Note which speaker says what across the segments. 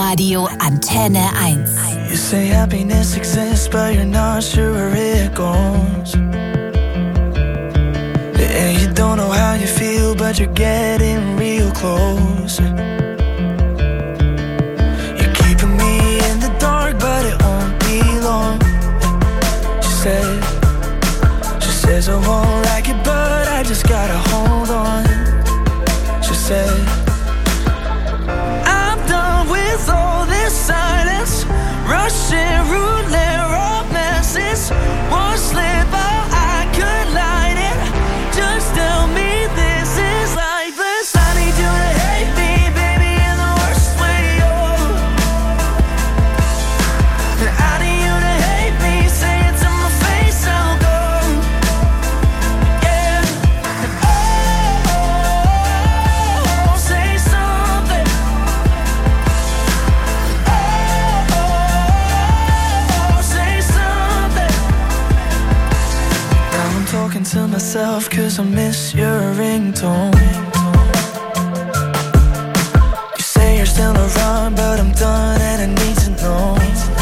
Speaker 1: Hitradio Antenne 1.
Speaker 2: You say happiness exists, but you're not sure where it goes. And you don't know how you feel, but you're getting real close. You're keeping me in the dark, but it won't be long. She says I won't like it, but I just gotta hold on. She said, I'm done with all this silence, Russian roulette romances. One slip out, I could light it. Just tell me this is lifeless. I need you to hate me, baby, in the worst way, oh. I need you to hate me, say it to my face, I'll go. Yeah. Oh, say something. Oh, say something. Now I'm talking to myself 'cause I miss your ringtone. You say you're still around, but I'm done and I need to know.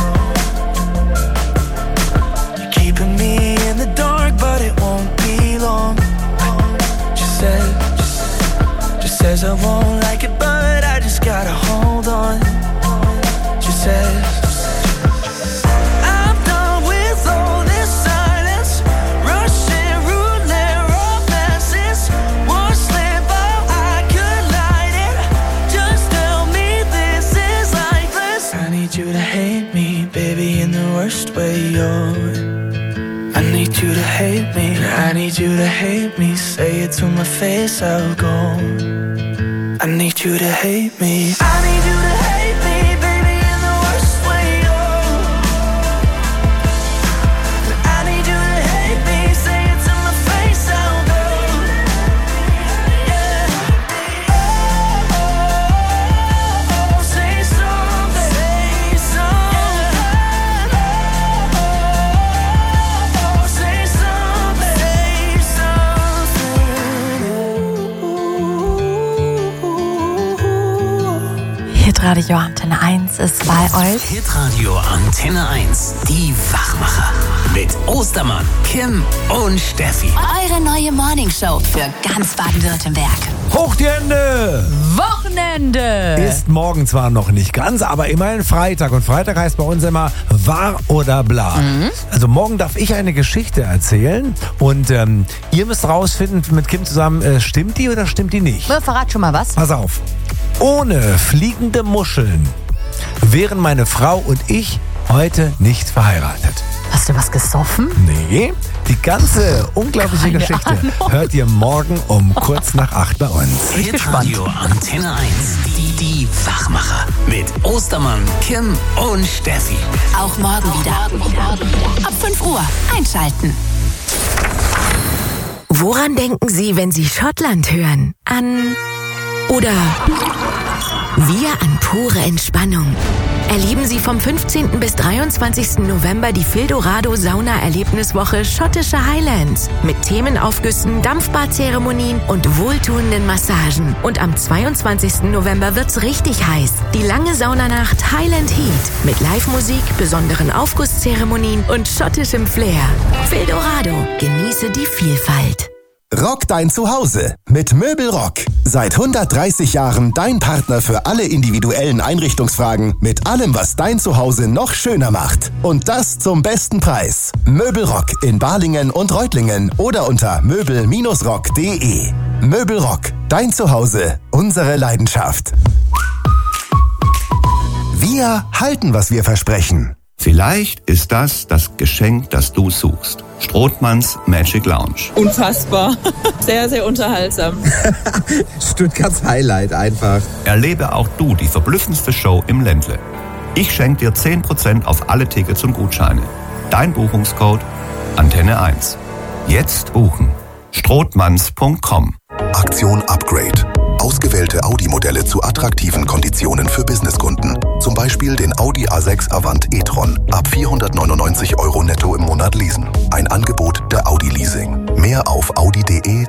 Speaker 2: You're keeping me in the dark, but it won't be long. She says I won't like it, but I just gotta hold on. She says, I'm done with all this silence, Russian roulette romances. One slip out, I could light it. Just tell me this is lifeless. I need you to hate me, baby, in the worst way, yo. I need you to hate me, I need you to hate me. Say it to my face, I'll go. I need you to hate me. I need you to hate me, baby, in the worst way, oh. I need you to hate me, say it to my face, I'll go. Yeah. Oh, say something. Say something. Oh, say something.
Speaker 3: Hitradio Antenne 1 ist bei euch.
Speaker 4: Hitradio Antenne 1, die Wachmacher. Mit Ostermann, Kim und Steffi.
Speaker 1: Eure neue Morningshow für ganz Baden-Württemberg.
Speaker 5: Hoch die Hände!
Speaker 3: Wochenende!
Speaker 5: Ist morgen zwar noch nicht ganz, aber immerhin Freitag. Und Freitag heißt bei uns immer wahr oder bla. Also morgen darf ich eine Geschichte erzählen. Und ihr müsst rausfinden mit Kim zusammen, stimmt die oder stimmt die nicht?
Speaker 3: Verrat schon mal was.
Speaker 5: Pass auf. Ohne fliegende Muscheln wären meine Frau und ich heute nicht verheiratet.
Speaker 3: Hast du was gesoffen?
Speaker 5: Nee, die ganze unglaubliche
Speaker 3: Keine
Speaker 5: Geschichte
Speaker 3: Ahnung.
Speaker 5: hört ihr morgen um kurz nach 8 bei uns.
Speaker 4: Hitradio Antenne 1, die Wachmacher. Mit Ostermann, Kim und Steffi.
Speaker 1: Auch morgen wieder. Ab 5 Uhr einschalten.
Speaker 6: Woran denken Sie, wenn Sie Schottland hören? An oder wir an pure Entspannung. Erleben Sie vom 15. bis 23. November die Fildorado Sauna-Erlebniswoche Schottische Highlands mit Themenaufgüssen, Dampfbadzeremonien und wohltuenden Massagen. Und am 22. November wird's richtig heiß. Die lange Saunanacht Highland Heat mit Live-Musik, besonderen Aufgusszeremonien und schottischem Flair. Fildorado, genieße die Vielfalt.
Speaker 7: Rock dein Zuhause mit Möbelrock. Seit 130 Jahren dein Partner für alle individuellen Einrichtungsfragen mit allem, was dein Zuhause noch schöner macht. Und das zum besten Preis. Möbelrock in Balingen und Reutlingen oder unter möbel-rock.de. Möbelrock, dein Zuhause, unsere Leidenschaft. Wir halten, was wir versprechen.
Speaker 8: Vielleicht ist das Geschenk, das du suchst. Strothmanns Magic Lounge.
Speaker 9: Unfassbar. Sehr, sehr unterhaltsam.
Speaker 10: Stuttgarts Highlight einfach.
Speaker 8: Erlebe auch du die verblüffendste Show im Ländle. Ich schenke dir 10% auf alle Tickets und Gutscheine. Dein Buchungscode Antenne 1. Jetzt buchen. strothmanns.com.
Speaker 11: Aktion Upgrade. Ausgewählte Audi-Modelle zu attraktiven Konditionen für Businesskunden. Zum Beispiel den Audi A6 Avant e-tron ab 499 € netto im Monat leasen. Ein Angebot der Audi Leasing. Mehr auf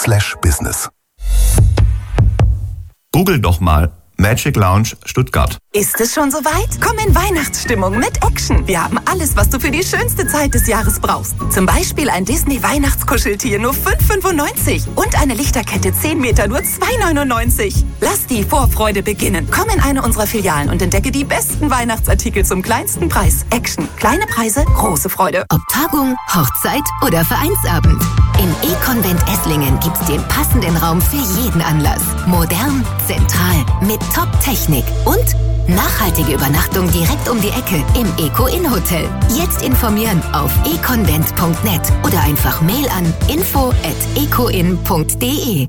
Speaker 11: audi.de/business.
Speaker 8: Google doch mal Magic Lounge Stuttgart.
Speaker 12: Ist es schon soweit? Komm in Weihnachtsstimmung mit Action. Wir haben alles, was du für die schönste Zeit des Jahres brauchst. Zum Beispiel ein Disney-Weihnachtskuscheltier nur 5,95 und eine Lichterkette 10 Meter nur 2,99. Lass die Vorfreude beginnen. Komm in eine unserer Filialen und entdecke die besten Weihnachtsartikel zum kleinsten Preis. Action. Kleine Preise, große Freude.
Speaker 6: Ob Tagung, Hochzeit oder Vereinsabend. Im E-Konvent Esslingen gibt's den passenden Raum für jeden Anlass. Modern, zentral, mit Top-Technik und nachhaltige Übernachtung direkt um die Ecke im Eco-In-Hotel. Jetzt informieren auf econvent.net oder einfach Mail an info@ecoin.de.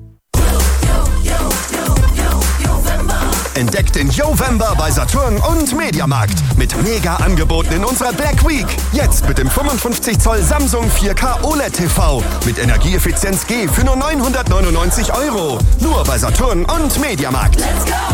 Speaker 13: Entdeckt den Jovember bei Saturn und Mediamarkt mit Mega-Angeboten in unserer Black Week. Jetzt mit dem 55 Zoll Samsung 4K OLED TV mit Energieeffizienz G für nur 999 €. Nur bei Saturn und Mediamarkt. Let's go!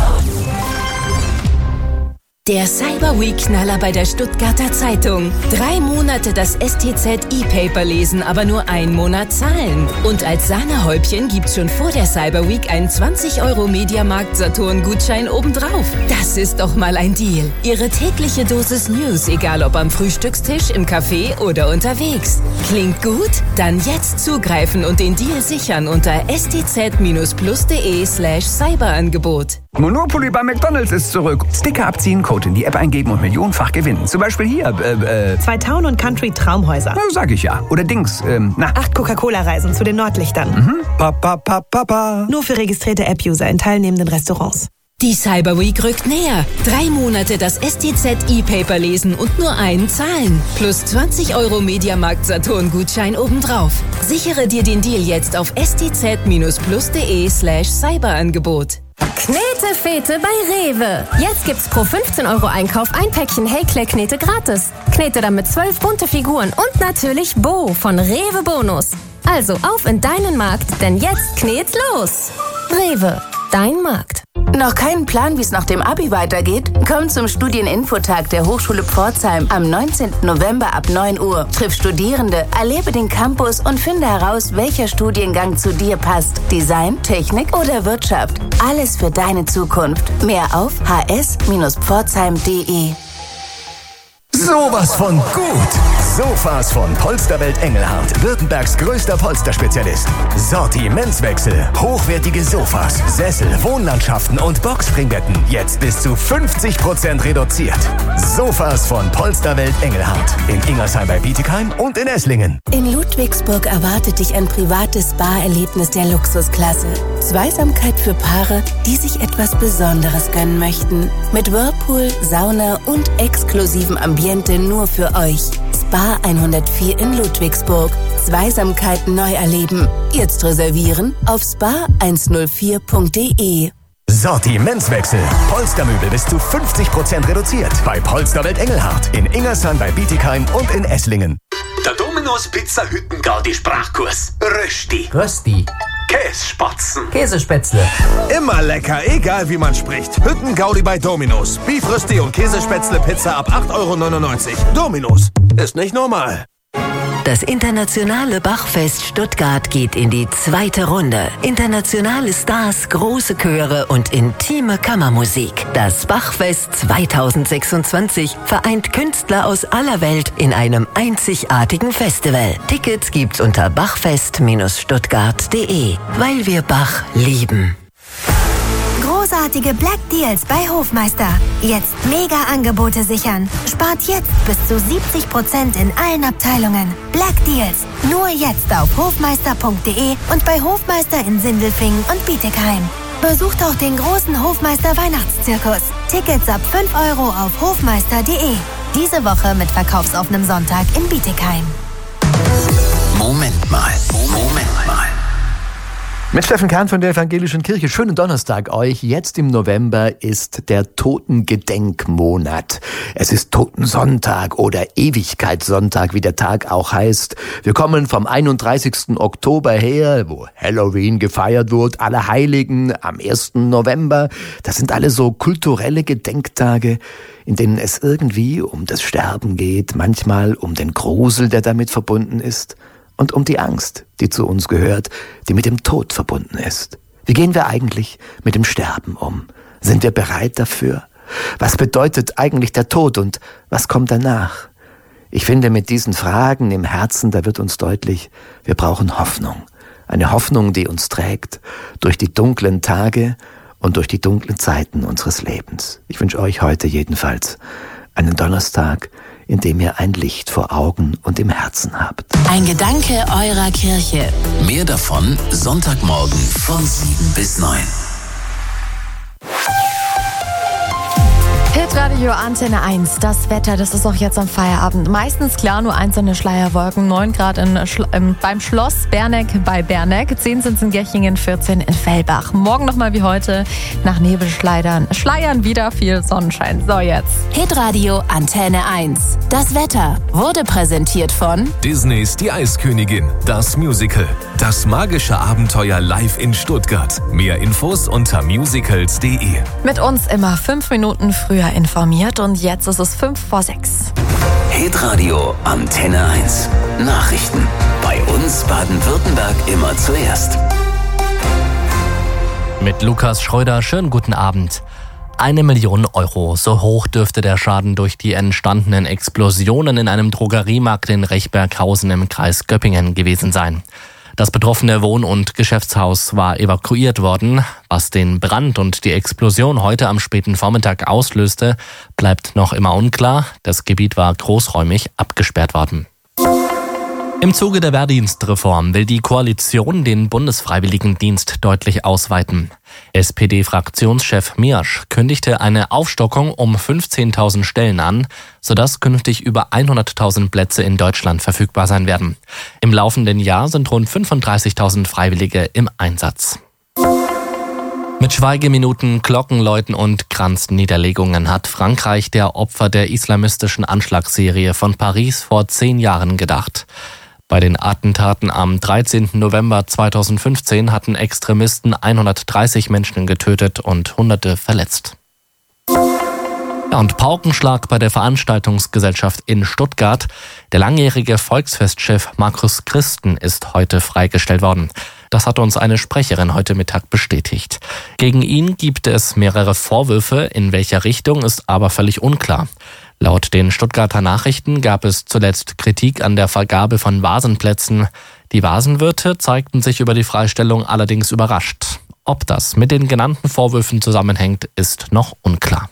Speaker 14: Der Cyber Week-Knaller bei der Stuttgarter Zeitung. 3 Monate das STZ E-Paper lesen, aber nur 1 Monat zahlen. Und als Sahnehäubchen gibt's schon vor der Cyber Week einen 20 € Mediamarkt-Saturn-Gutschein obendrauf. Das ist doch mal ein Deal. Ihre tägliche Dosis News, egal ob am Frühstückstisch, im Café oder unterwegs. Klingt gut? Dann jetzt zugreifen und den Deal sichern unter stz-plus.de/Cyberangebot.
Speaker 15: Monopoly bei McDonald's ist zurück. Sticker abziehen, Code in die App eingeben und millionenfach gewinnen. Zum Beispiel hier,
Speaker 16: 2 Town & Country Traumhäuser.
Speaker 15: Na, sag ich ja. Oder Dings,
Speaker 16: 8 Coca-Cola-Reisen zu den Nordlichtern.
Speaker 15: Mhm. Papa.
Speaker 16: Nur für registrierte App-User in teilnehmenden Restaurants.
Speaker 14: Die Cyber Week rückt näher. 3 Monate das STZ E-Paper lesen und nur 1 zahlen. Plus 20 € Mediamarkt-Saturn-Gutschein obendrauf. Sichere dir den Deal jetzt auf stz-plus.de/Cyberangebot.
Speaker 17: Knete-Fete bei Rewe. Jetzt gibt's pro 15 € Einkauf ein Päckchen Hey-Klär-Knete gratis. Knete damit 12 bunte Figuren und natürlich Bo von Rewe Bonus. Also auf in deinen Markt, denn jetzt knet's los. Rewe, dein Markt.
Speaker 18: Noch keinen Plan, wie es nach dem Abi weitergeht? Komm zum Studieninfotag der Hochschule Pforzheim am 19. November ab 9 Uhr. Triff Studierende, erlebe den Campus und finde heraus, welcher Studiengang zu dir passt. Design, Technik oder Wirtschaft. Alles für deine Zukunft. Mehr auf hs-pforzheim.de.
Speaker 7: Sowas von gut! Sofas von Polsterwelt Engelhardt, Württembergs größter Polsterspezialist. Sortimentswechsel, hochwertige Sofas, Sessel, Wohnlandschaften und Boxspringbetten. Jetzt bis zu 50% reduziert. Sofas von Polsterwelt Engelhardt. In Ingersheim bei Bietigheim und in Esslingen.
Speaker 18: In Ludwigsburg erwartet dich ein privates Spa-Erlebnis der Luxusklasse. Zweisamkeit für Paare, die sich etwas Besonderes gönnen möchten. Mit Whirlpool, Sauna und exklusivem Ambiente nur für euch. Spa 104 in Ludwigsburg. Zweisamkeit neu erleben. Jetzt reservieren auf spa104.de.
Speaker 7: Sortimentswechsel. Polstermöbel bis zu 50% reduziert. Bei Polsterwelt Engelhardt. In Ingersheim bei Bietigheim und in Esslingen.
Speaker 4: Der Domino's Pizza Hüttengaudi Sprachkurs. Rösti. Kässpatzen.
Speaker 19: Käsespätzle.
Speaker 20: Immer lecker, egal wie man spricht. Hüttengaudi bei Domino's. Beef Rösti und Käsespätzle Pizza ab 8,99 €. Domino's. Ist nicht normal.
Speaker 6: Das internationale Bachfest Stuttgart geht in die 2. Runde. Internationale Stars, große Chöre und intime Kammermusik. Das Bachfest 2026 vereint Künstler aus aller Welt in einem einzigartigen Festival. Tickets gibt's unter bachfest-stuttgart.de, weil wir Bach lieben.
Speaker 21: Großartige Black Deals bei Hofmeister. Jetzt Mega-Angebote sichern. Spart jetzt bis zu 70% in allen Abteilungen. Black Deals. Nur jetzt auf hofmeister.de und bei Hofmeister in Sindelfingen und Bietigheim. Besucht auch den großen Hofmeister Weihnachtszirkus. Tickets ab 5 € auf hofmeister.de. Diese Woche mit verkaufsoffenem Sonntag in Bietigheim.
Speaker 4: Moment mal.
Speaker 22: Mit Steffen Kern von der Evangelischen Kirche. Schönen Donnerstag euch. Jetzt im November ist der Totengedenkmonat. Es ist Totensonntag oder Ewigkeitssonntag, wie der Tag auch heißt. Wir kommen vom 31. Oktober her, wo Halloween gefeiert wird, Allerheiligen am 1. November. Das sind alle so kulturelle Gedenktage, in denen es irgendwie um das Sterben geht, manchmal um den Grusel, der damit verbunden ist. Und um die Angst, die zu uns gehört, die mit dem Tod verbunden ist. Wie gehen wir eigentlich mit dem Sterben um? Sind wir bereit dafür? Was bedeutet eigentlich der Tod und was kommt danach? Ich finde, mit diesen Fragen im Herzen, da wird uns deutlich, wir brauchen Hoffnung. Eine Hoffnung, die uns trägt durch die dunklen Tage und durch die dunklen Zeiten unseres Lebens. Ich wünsche euch heute jedenfalls einen Donnerstag, in dem ihr ein Licht vor Augen und im Herzen habt.
Speaker 1: Ein Gedanke eurer Kirche.
Speaker 4: Mehr davon Sonntagmorgen von 7 bis 9.
Speaker 3: Hitradio Antenne 1, das Wetter, das ist auch jetzt am Feierabend. Meistens klar, nur einzelne Schleierwolken. 9 Grad beim Schloss Berneck bei Berneck, 10 sind es in Gechingen, 14 in Fellbach. Morgen nochmal wie heute nach Nebelschleiern wieder viel Sonnenschein. So jetzt.
Speaker 1: Hitradio Antenne 1. Das Wetter wurde präsentiert von
Speaker 2: Disneys Die Eiskönigin, das Musical. Das magische Abenteuer live in Stuttgart. Mehr Infos unter musicals.de.
Speaker 3: Mit uns immer 5 Minuten früher informiert und jetzt ist es 5:05.
Speaker 4: Hitradio Antenne 1. Nachrichten. Bei uns Baden-Württemberg immer zuerst.
Speaker 19: Mit Lukas Schröder, schönen guten Abend. 1 Million Euro, so hoch dürfte der Schaden durch die entstandenen Explosionen in einem Drogeriemarkt in Rechberghausen im Kreis Göppingen gewesen sein. Das betroffene Wohn- und Geschäftshaus war evakuiert worden. Was den Brand und die Explosion heute am späten Vormittag auslöste, bleibt noch immer unklar. Das Gebiet war großräumig abgesperrt worden. Im Zuge der Wehrdienstreform will die Koalition den Bundesfreiwilligendienst deutlich ausweiten. SPD-Fraktionschef Miersch kündigte eine Aufstockung um 15.000 Stellen an, sodass künftig über 100.000 Plätze in Deutschland verfügbar sein werden. Im laufenden Jahr sind rund 35.000 Freiwillige im Einsatz. Mit Schweigeminuten, Glockenläuten und Kranzniederlegungen hat Frankreich der Opfer der islamistischen Anschlagsserie von Paris vor 10 Jahren gedacht. Bei den Attentaten am 13. November 2015 hatten Extremisten 130 Menschen getötet und Hunderte verletzt. Ja, und Paukenschlag bei der Veranstaltungsgesellschaft in Stuttgart. Der langjährige Volksfestchef Markus Christen ist heute freigestellt worden. Das hat uns eine Sprecherin heute Mittag bestätigt. Gegen ihn gibt es mehrere Vorwürfe, in welcher Richtung ist aber völlig unklar. Laut den Stuttgarter Nachrichten gab es zuletzt Kritik an der Vergabe von Vasenplätzen. Die Vasenwirte zeigten sich über die Freistellung allerdings überrascht. Ob das mit den genannten Vorwürfen zusammenhängt, ist noch unklar.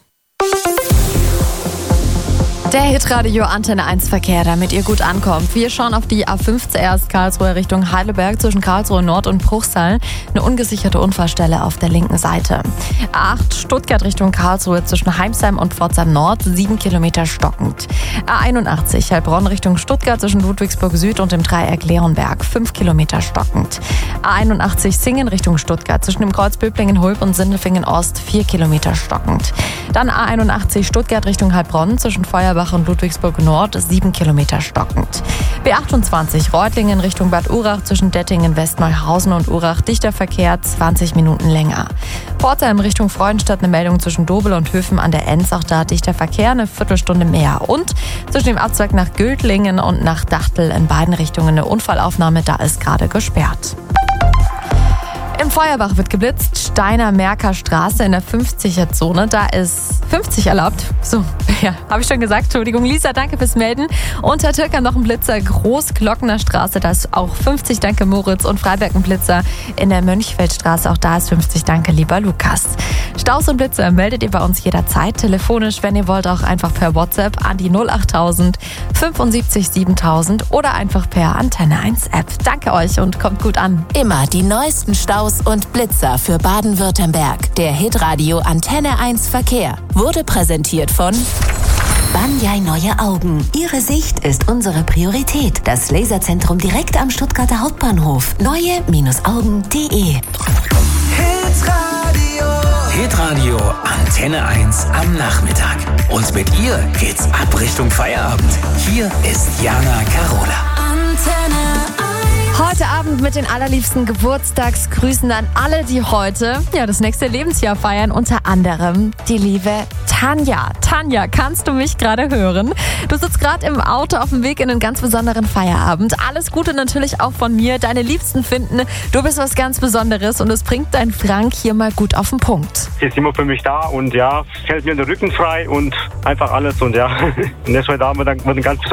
Speaker 3: Der Hitradio Antenne 1 Verkehr, damit ihr gut ankommt. Wir schauen auf die A5 zuerst, Karlsruhe Richtung Heidelberg zwischen Karlsruhe Nord und Bruchsal. Eine ungesicherte Unfallstelle auf der linken Seite. A8 Stuttgart Richtung Karlsruhe zwischen Heimsheim und Pforzheim Nord, 7 Kilometer stockend. A81 Heilbronn Richtung Stuttgart zwischen Ludwigsburg Süd und dem Dreieck Leonberg, 5 Kilometer stockend. A81 Singen Richtung Stuttgart zwischen dem Kreuz Böblingen-Hulb und Sindelfingen Ost, 4 Kilometer stockend. Dann A81 Stuttgart Richtung Heilbronn zwischen Feuerbach und Ludwigsburg Nord, 7 Kilometer stockend. B28 Reutlingen Richtung Bad Urach zwischen Dettingen, Westneuhausen und Urach, dichter Verkehr, 20 Minuten länger. Pforzheim Richtung Freudenstadt eine Meldung zwischen Dobel und Höfen an der Enz, auch da dichter Verkehr, eine Viertelstunde mehr. Und zwischen dem Abzweig nach Gültlingen und nach Dachtel in beiden Richtungen eine Unfallaufnahme, da ist gerade gesperrt. In Feuerbach wird geblitzt, Steiner-Merker Straße in der 50er-Zone. Da ist 50 erlaubt. So, ja, habe ich schon gesagt. Entschuldigung, Lisa, danke fürs Melden. Unter Türkern noch ein Blitzer, Großglockner Straße, da ist auch 50, danke Moritz. Und Freiberg ein Blitzer in der Mönchfeldstraße, auch da ist 50, danke lieber Lukas. Staus und Blitzer meldet ihr bei uns jederzeit. Telefonisch, wenn ihr wollt, auch einfach per WhatsApp an die 08000 75 7000 oder einfach per Antenne 1 App. Danke euch und kommt gut an.
Speaker 1: Immer die neuesten Staus und Blitzer für Baden-Württemberg. Der Hitradio Antenne 1 Verkehr wurde präsentiert von Banyai Neue Augen. Ihre Sicht ist unsere Priorität. Das Laserzentrum direkt am Stuttgarter Hauptbahnhof. Neue-Augen.de.
Speaker 4: Hitradio Antenne 1 am Nachmittag. Und mit ihr geht's ab Richtung Feierabend. Hier ist Jana Carola.
Speaker 1: Antenne 1.
Speaker 3: Heute Abend mit den allerliebsten Geburtstagsgrüßen an alle, die heute das nächste Lebensjahr feiern. Unter anderem die liebe Tanja. Tanja, kannst du mich gerade hören? Du sitzt gerade im Auto auf dem Weg in einen ganz besonderen Feierabend. Alles Gute natürlich auch von mir. Deine Liebsten finden, du bist was ganz Besonderes und es bringt dein Frank hier mal gut auf den Punkt.
Speaker 5: Sie ist immer für mich da und hält mir den Rücken frei und einfach alles und und das heute Abend wird ein ganz besonderer